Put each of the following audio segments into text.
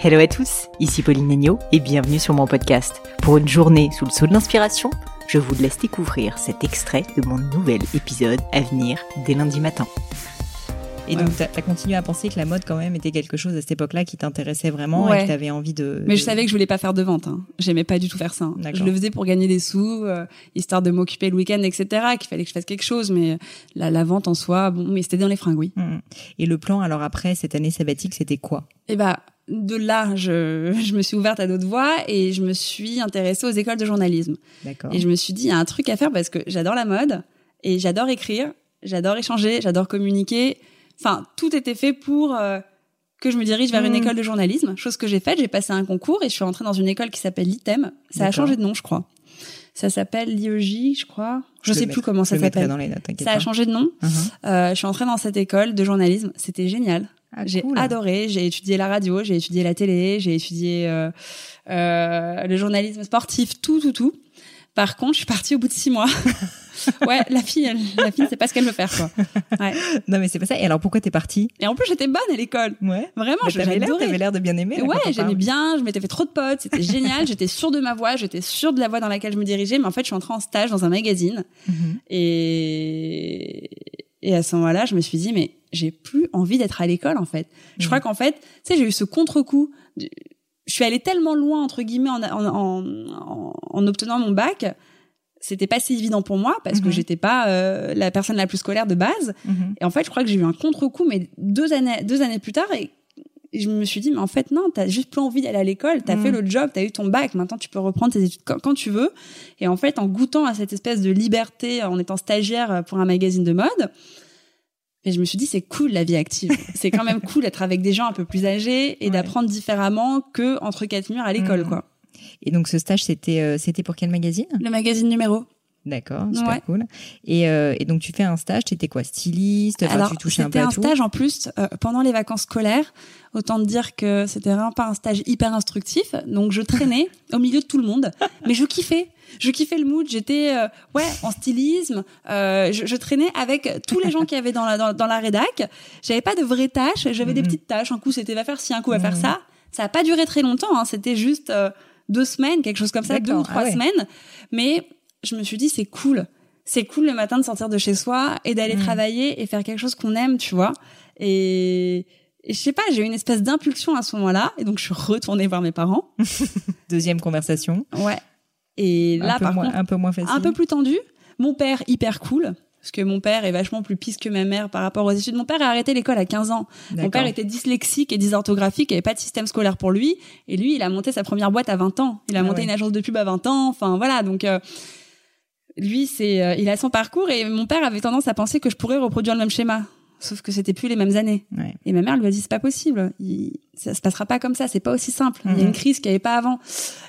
Hello à tous, ici Pauline Agneau et bienvenue sur mon podcast. Pour une journée sous le sceau de l'inspiration, je vous laisse découvrir cet extrait de mon nouvel épisode à venir dès lundi matin. Et donc, t'as continué à penser que la mode, quand même, était quelque chose à cette époque-là qui t'intéressait vraiment et que t'avais envie de... Mais je savais que je voulais pas faire de vente. J'aimais pas du tout faire ça. Je le faisais pour gagner des sous, histoire de m'occuper le week-end, etc. Qu'il fallait que je fasse quelque chose. Mais la vente en soi, bon, mais c'était dans les fringues, oui. Et le plan, alors après, cette année sabbatique, c'était quoi? De là, je me suis ouverte à d'autres voies et je me suis intéressée aux écoles de journalisme. D'accord. Et je me suis dit, il y a un truc à faire parce que j'adore la mode et j'adore écrire, j'adore échanger, j'adore communiquer. Enfin, tout était fait pour que je me dirige vers une école de journalisme, chose que j'ai faite. J'ai passé un concours et je suis rentrée dans une école qui s'appelle l'ITEM. Ça a changé de nom, je crois. Ça s'appelle l'IEJ, je crois. Je sais plus comment ça s'appelle. Dans les notes, ça a changé de nom. Je suis entrée dans cette école de journalisme. C'était génial. J'ai adoré. J'ai étudié la radio, j'ai étudié la télé, j'ai étudié le journalisme sportif, tout. Par contre, je suis partie au bout de 6 mois. Ouais, la fille, c'est pas ce qu'elle veut faire, quoi. Ouais. Non, mais c'est pas ça. Et alors, pourquoi t'es partie? Et en plus, j'étais bonne à l'école. Ouais. Vraiment, t'avais l'air de bien aimer. Ouais, j'aimais bien. Je m'étais fait trop de potes. C'était génial. J'étais sûre de ma voix. J'étais sûre de la voie dans laquelle je me dirigeais. Mais en fait, je suis entrée en stage dans un magazine. Et à ce moment-là, je me suis dit, mais j'ai plus envie d'être à l'école, en fait. Je crois qu'en fait, tu sais, j'ai eu ce contre-coup. Je suis allée tellement loin, entre guillemets, en obtenant mon bac. C'était pas si évident pour moi parce que j'étais pas la personne la plus scolaire de base. Et en fait, je crois que j'ai eu un contre-coup, mais deux années plus tard, et je me suis dit, mais en fait, non, t'as juste plus envie d'aller à l'école, t'as fait le job, t'as eu ton bac, maintenant tu peux reprendre tes études quand tu veux. Et en fait, en goûtant à cette espèce de liberté, en étant stagiaire pour un magazine de mode, et je me suis dit, c'est cool la vie active. C'est quand même cool d'être avec des gens un peu plus âgés et d'apprendre différemment que entre 4 murs à l'école, quoi. Et donc ce stage, c'était pour quel magazine? Le magazine Numéro. D'accord, super cool. Et donc tu fais un stage, t'étais quoi, styliste? Alors, tu touchais un peu à tout? C'était un stage en plus pendant les vacances scolaires. Autant te dire que c'était vraiment pas un stage hyper instructif. Donc je traînais au milieu de tout le monde, mais je kiffais le mood. J'étais en stylisme. Je traînais avec tous les gens qu'il y avait dans la rédac. J'avais pas de vraies tâches. J'avais des petites tâches. Un coup c'était va faire ci, un coup va faire ça. Ça a pas duré très longtemps. Hein. C'était juste 2 semaines, quelque chose comme ça, 2 ou 3 semaines. Mais je me suis dit, c'est cool le matin de sortir de chez soi et d'aller travailler et faire quelque chose qu'on aime, tu vois. Et je sais pas, j'ai eu une espèce d'impulsion à ce moment-là. Et donc, je suis retournée voir mes parents. Deuxième conversation. Ouais. Et là, par contre, un peu moins facile. Un peu plus tendu. Mon père, hyper cool. Parce que mon père est vachement plus pisse que ma mère par rapport aux études. Mon père a arrêté l'école à 15 ans. D'accord. Mon père était dyslexique et dysorthographique, il n'y avait pas de système scolaire pour lui. Et lui, il a monté sa première boîte à 20 ans. Il a monté une agence de pub à 20 ans. Enfin, voilà. Donc, lui, il a son parcours et mon père avait tendance à penser que je pourrais reproduire le même schéma. Sauf que c'était plus les mêmes années. Ouais. Et ma mère lui a dit, c'est pas possible. Ça se passera pas comme ça. C'est pas aussi simple. Il y a une crise qu'il n'y avait pas avant.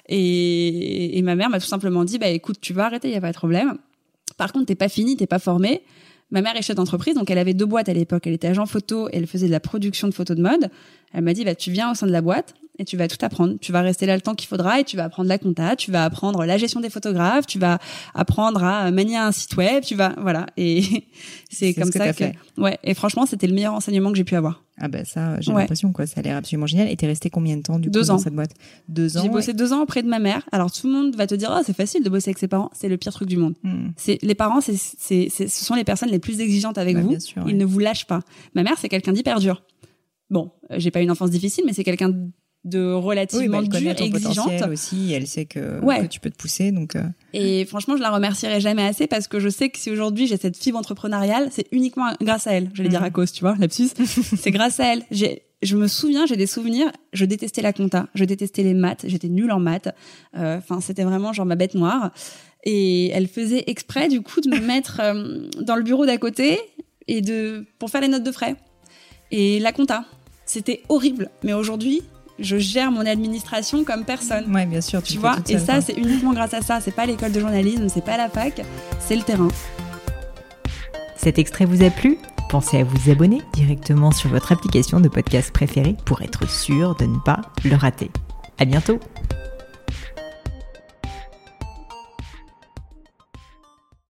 Et ma mère m'a tout simplement dit, écoute, tu vas arrêter, il n'y a pas de problème. Par contre, t'es pas fini, t'es pas formé. Ma mère est chef d'entreprise, donc elle avait 2 boîtes à l'époque. Elle était agent photo et elle faisait de la production de photos de mode. Elle m'a dit, tu viens au sein de la boîte et tu vas tout apprendre. Tu vas rester là le temps qu'il faudra et tu vas apprendre la compta, tu vas apprendre la gestion des photographes, tu vas apprendre à manier un site web, voilà. Et c'est comme ça que ouais. Et franchement, c'était le meilleur enseignement que j'ai pu avoir. Ah ça, j'ai l'impression, quoi. Ça a l'air absolument génial. Et t'es resté combien de temps, du coup, 2 ans. Dans cette boîte? 2 ans. J'ai bossé 2 ans auprès de ma mère. Alors, tout le monde va te dire, c'est facile de bosser avec ses parents. C'est le pire truc du monde. Les parents, ce sont les personnes les plus exigeantes avec vous. Sûr, Ils ne vous lâchent pas. Ma mère, c'est quelqu'un d'hyper dur. Bon, j'ai pas eu une enfance difficile, mais c'est quelqu'un de relativement dur et exigeante aussi. Elle sait que tu peux te pousser, donc. Et franchement, je la remercierai jamais assez parce que je sais que si aujourd'hui j'ai cette fibre entrepreneuriale, c'est uniquement grâce à elle. J'allais dire à cause, tu vois, lapsus. C'est grâce à elle. Je me souviens, j'ai des souvenirs. Je détestais la compta, je détestais les maths. J'étais nulle en maths. C'était vraiment genre ma bête noire. Et elle faisait exprès du coup de me mettre dans le bureau d'à côté et pour faire les notes de frais et la compta. C'était horrible. Mais aujourd'hui, je gère mon administration comme personne. Ouais, bien sûr, tu vois. Et ça, c'est uniquement grâce à ça. C'est pas l'école de journalisme, c'est pas la fac, c'est le terrain. Cet extrait vous a plu ? Pensez à vous abonner directement sur votre application de podcast préférée pour être sûr de ne pas le rater. À bientôt.